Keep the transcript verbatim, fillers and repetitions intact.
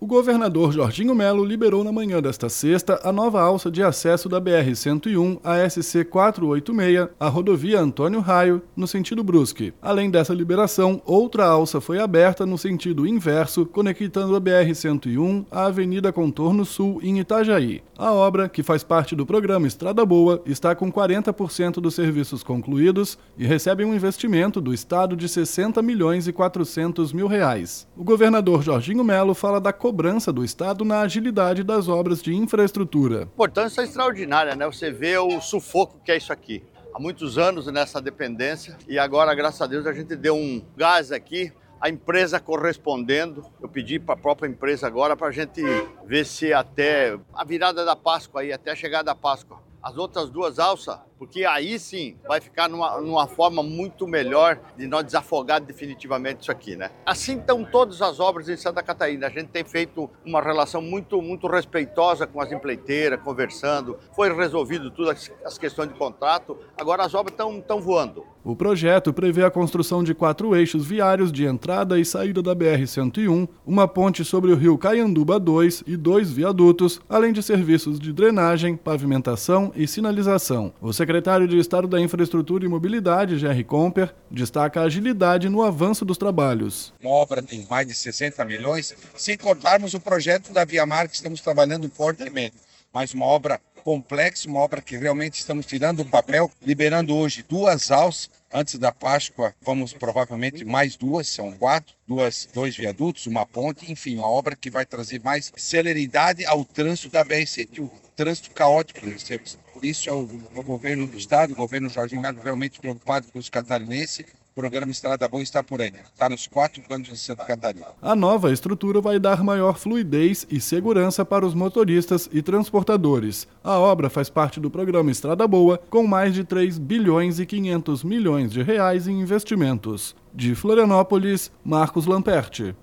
governador Jorginho Melo liberou na manhã desta sexta a nova alça de acesso da B R cento e um à S C quatrocentos e oitenta e seis, à rodovia Antônio Raio, no sentido Brusque. Além dessa liberação, outra alça foi aberta no sentido inverso, conectando a B R cento e um à Avenida Contorno Sul, em Itajaí. A obra, que faz parte do programa Estrada Boa, está com quarenta por cento dos serviços concluídos e recebe um investimento do Estado de sessenta milhões e quatrocentos mil reais. O governador Jorginho Melo fala da cobrança do Estado na agilidade das obras de infraestrutura. A importância é extraordinária, né? Você vê o sufoco que é isso aqui. Há muitos anos nessa dependência e agora, graças a Deus, a gente deu um gás aqui. A empresa correspondendo, eu pedi para a própria empresa agora para a gente ver se até a virada da Páscoa, aí, até a chegada da Páscoa, as outras duas alças, porque aí sim vai ficar numa, numa forma muito melhor de nós desafogar definitivamente isso aqui, né? Assim estão todas as obras em Santa Catarina. A gente tem feito uma relação muito, muito respeitosa com as empreiteiras, conversando. Foi resolvido tudo as, as questões de contrato. Agora as obras estão estão voando. O projeto prevê a construção de quatro eixos viários de entrada e saída da B R cento e um, uma ponte sobre o rio Caianduba dois e dois viadutos, além de serviços de drenagem, pavimentação e sinalização. O secretário de Estado da Infraestrutura e Mobilidade, Gerry Comper, destaca a agilidade no avanço dos trabalhos. Uma obra tem mais de sessenta milhões, sem contarmos o projeto da Via Mar que estamos trabalhando fortemente, mas uma obra complexa, uma obra que realmente estamos tirando do papel, liberando hoje duas alças. Antes da Páscoa, vamos provavelmente mais duas, são quatro, duas, dois viadutos, uma ponte, enfim, uma obra que vai trazer mais celeridade ao trânsito da B R cento e um, trânsito caótico. Por isso, é o, o governo do Estado, o governo Jorginho Melo, realmente preocupado com os catarinenses. O programa Estrada Boa está por aí, está nos quatro cantos de Santa Catarina. A nova estrutura vai dar maior fluidez e segurança para os motoristas e transportadores. A obra faz parte do programa Estrada Boa, com mais de três bilhões e quinhentos milhões de reais em investimentos. De Florianópolis, Marcos Lamperti.